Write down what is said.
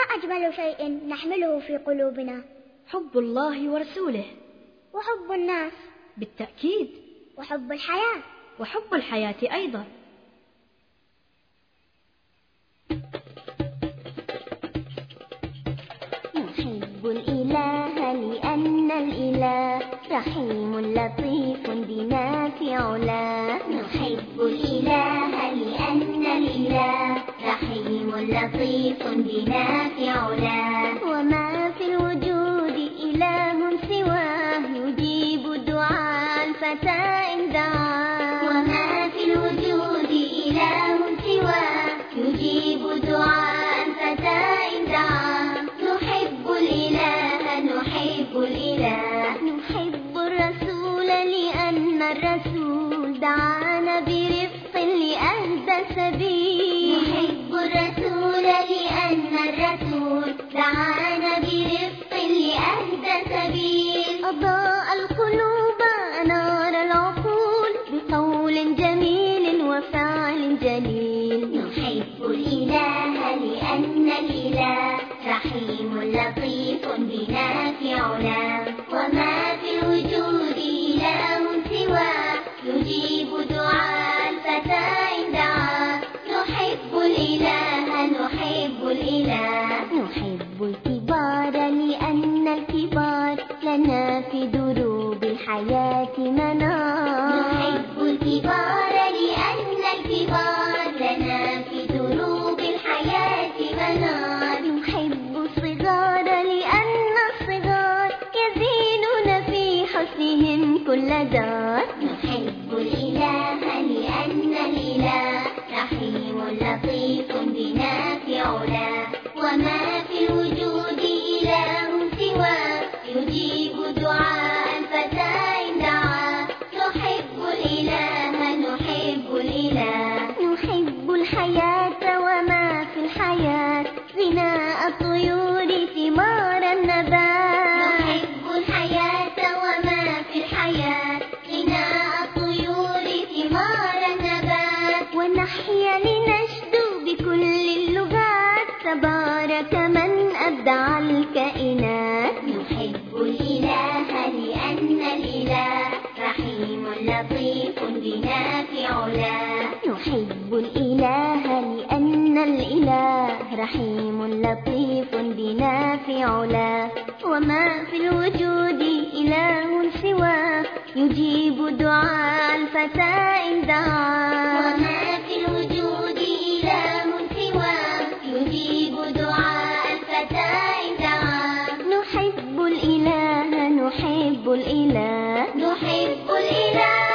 أجمل شيء نحمله في قلوبنا؟ حب الله ورسوله، وحب الناس بالتأكيد، وحب الحياة، وحب الحياة أيضا. نحب الإله لأن الإله رحيم لطيف بنا في علاه. نحب الإله لأن الإله رحيم لطيف بنا في علاه. وما في الوجود إله سواه يجيب دعاء الفتى إن دعاه. وما في الوجود إله سواه يجيب دعاء الفتى إن دعاه. نحب الإله نحب الإله. نحب الرسول لأن الرسول دعانا برفق لأهدى سبيل. نحب الرسول لأن الرسول دعانا برفق لأهدى سبيل. أضاء القلوب أنار العقول بقول جميل وفعل جليل. نحب الإله لأن الإله رحيم لطيف بنا في علاه. وما في الوجود إله سواه يجيب دعاء الفتى إن دعاه. نحب الإله نحب الإله. نحب الكبار لأن الكبار لنا في دروب الحياة منار. نحب الكبار لأن الكبار لنا في دروب الحياة منار. نحب الصغار لأن الصغار يزينون في حسنهم كل دار. نحب الإله لأن الإله رحيم لطيف بنا في علاه. وما في الوجود إله سواه يجيب دعاء الفتى إن دعاه. نحب الإله نحب الإله. نحب الحياة وما في الحياة غناء الطيور ثمار النبات. نحب الحياة وما في الحياة غناء الطيور ثمار النبات. ونحيا لنشدو بكل اللغات تبارك من أبدع الكائنات. نحب الإله لأن الإله رحيم لطيف بنا في علاه. نحب الإله لأن الإله رحيم لطيف بنا في علاه. وما في الوجود إله سواه يجيب دعاء الفتى إن دعاه. وما في الوجود إله سواه يجيب دعاء الفتى إن دعاه. نحب الإله نحب الإله. نحب الإله.